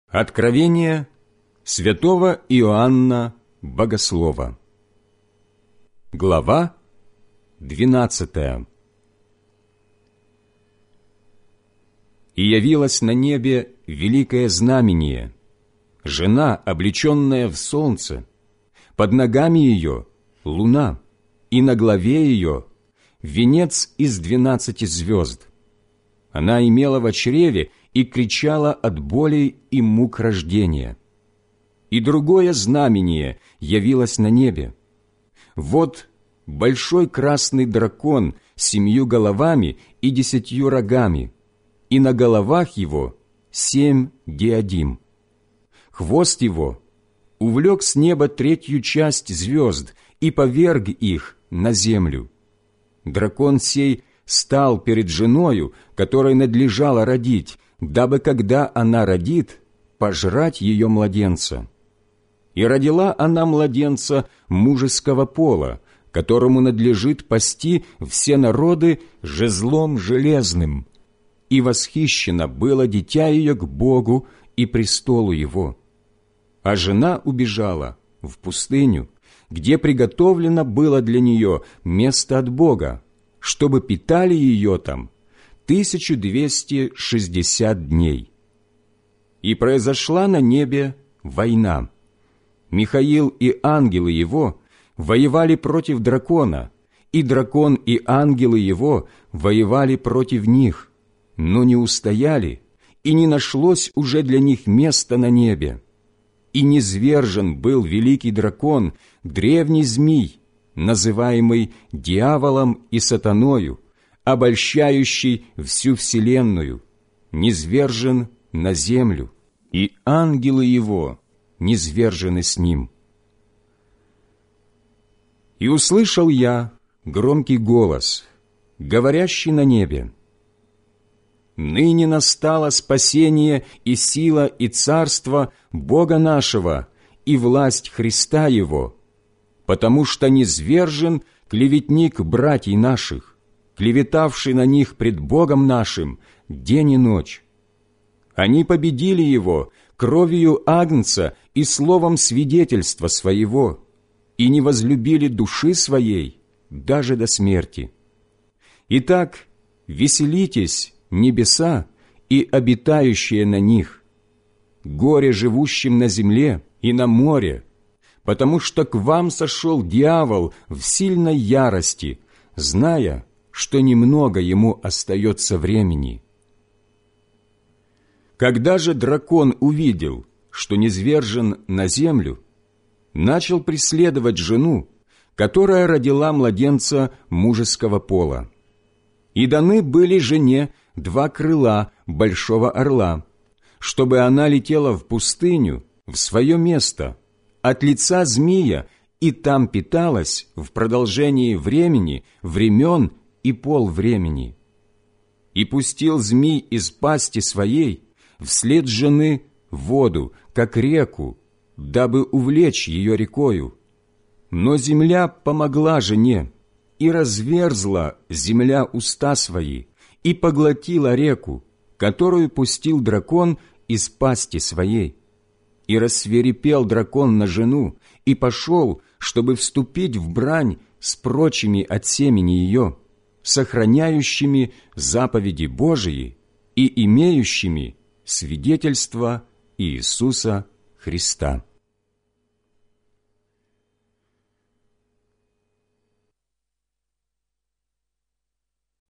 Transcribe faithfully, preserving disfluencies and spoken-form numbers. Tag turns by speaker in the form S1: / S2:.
S1: Откровение святого Иоанна Богослова. Глава двенадцатая. «И явилось на небе великое знамение, жена, облеченная в солнце, под ногами ее луна, и на главе ее венец из двенадцати звезд. Она имела во чреве и кричала от боли и мук рождения. И другое знамение явилось на небе. Вот большой красный дракон с семью головами и десятью рогами, и на головах его семь диадим. Хвост его увлек с неба третью часть звезд и поверг их на землю. Дракон сей стал перед женою, которой надлежало родить, дабы, когда она родит, пожрать ее младенца. И родила она младенца мужеского пола, которому надлежит пасти все народы жезлом железным. И восхищено было дитя ее к Богу и престолу его. А жена убежала в пустыню, где приготовлено было для нее место от Бога, чтобы питали ее там тысячу двести шестьдесят дней. И произошла на небе война. Михаил и ангелы его воевали против дракона, и дракон и ангелы его воевали против них, но не устояли, и не нашлось уже для них места на небе. И низвержен был великий дракон, древний змий, называемый дьяволом и сатаною, обольщающий всю вселенную, низвержен на землю, и ангелы его низвержены с ним. И услышал я громкий голос, говорящий на небе: «Ныне настало спасение и сила и царство Бога нашего и власть Христа Его, потому что низвержен клеветник братьев наших, клеветавший на них пред Богом нашим день и ночь. Они победили его кровью агнца и словом свидетельства своего, и не возлюбили души своей даже до смерти. Итак, веселитесь, небеса и обитающие на них, горе живущим на земле и на море, потому что к вам сошел дьявол в сильной ярости, зная, что немного ему остается времени». Когда же дракон увидел, что низвержен на землю, начал преследовать жену, которая родила младенца мужеского пола. И даны были жене два крыла большого орла, чтобы она летела в пустыню, в свое место, от лица змия, и там питалась в продолжении времени, времен и полвремени. И пустил змий из пасти своей вслед жены воду, как реку, дабы увлечь ее рекою. Но земля помогла жене, и разверзла земля уста свои, и поглотила реку, которую пустил дракон из пасти своей. И рассвирепел дракон на жену, и пошел, чтобы вступить в брань с прочими от семени ее, сохраняющими заповеди Божии и имеющими свидетельство Иисуса Христа.